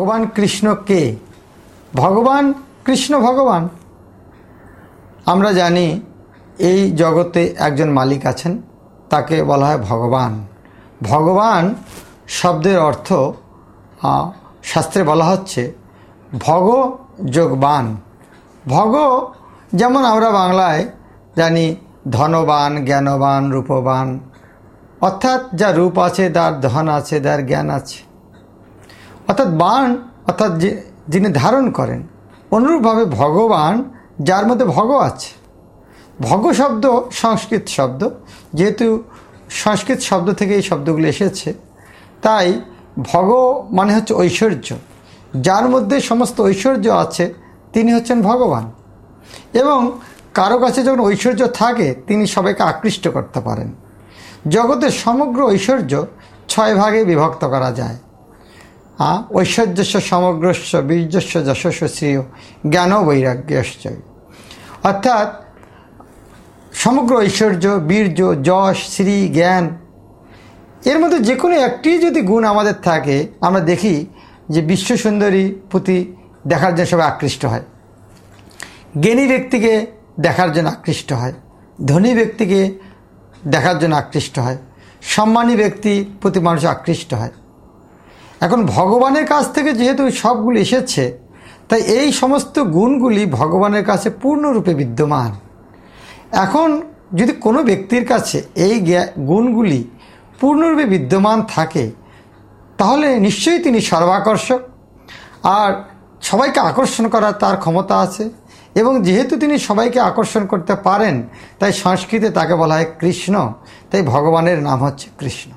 ভগবান কৃষ্ণ কে? ভগবান কৃষ্ণ ভগবান। আমরা জানি এই জগতে একজন মালিক আছেন, তাকে বলা হয় ভগবান। ভগবান শব্দের অর্থ শাস্ত্রে বলা হচ্ছে ভগ যোগবান। ভগ যেমন আমরা বাংলায় জানি ধনবান, জ্ঞানবান, রূপবান, অর্থাৎ যার রূপ আছে, যার ধন আছে, যার জ্ঞান আছে। অর্থাৎ বান অর্থাৎ যিনি ধারণ করেন। অনুরূপভাবে ভগবান যার মধ্যে ভগ আছে। ভগ শব্দ সংস্কৃত শব্দ, যেহেতু সংস্কৃত শব্দ থেকে এই শব্দগুলো এসেছে, তাই ভগ মানে হচ্ছে ঐশ্বর্য। যার মধ্যে সমস্ত ঐশ্বর্য আছে তিনি হচ্ছেন ভগবান। এবং কারো কাছে যখন ঐশ্বর্য থাকে তিনি সবাইকে আকৃষ্ট করতে পারেন। জগতের সমগ্র ঐশ্বর্য 6 ভাগে বিভক্ত করা যায়। ঐশ্বর্যস্য সমগ্রস্য বীর্যস্য যশস্য শ্রেয় জ্ঞান বৈরাগ্যশ্চ। অর্থাৎ সমগ্র ঐশ্বর্য, বীর্য, যশ, শ্রী, জ্ঞান, এর মধ্যে যে কোনো একটি যদি গুণ আমাদের থাকে, আমরা দেখি যে বিশ্বসুন্দরী প্রতি দেখার জন্য সবাই আকৃষ্ট হয়, জ্ঞানী ব্যক্তিকে দেখার জন্য আকৃষ্ট হয়, ধনী ব্যক্তিকে দেখার জন্য আকৃষ্ট হয়, সম্মানী ব্যক্তি প্রতি মানুষ আকৃষ্ট হয়। এখন ভগবানের কাছ থেকে যেহেতু সবগুলি এসেছে, তাই এই সমস্ত গুণগুলি ভগবানের কাছে পূর্ণরূপে বিদ্যমান। এখন যদি কোনো ব্যক্তির কাছে এই গুণগুলি পূর্ণরূপে বিদ্যমান থাকে, তাহলে নিশ্চয়ই তিনি সর্বাকর্ষক, আর সবাইকে আকর্ষণ করার তার ক্ষমতা আছে। এবং যেহেতু তিনি সবাইকে আকর্ষণ করতে পারেন, তাই সংস্কৃতে তাকে বলা হয় কৃষ্ণ। তাই ভগবানের নাম হচ্ছে কৃষ্ণ।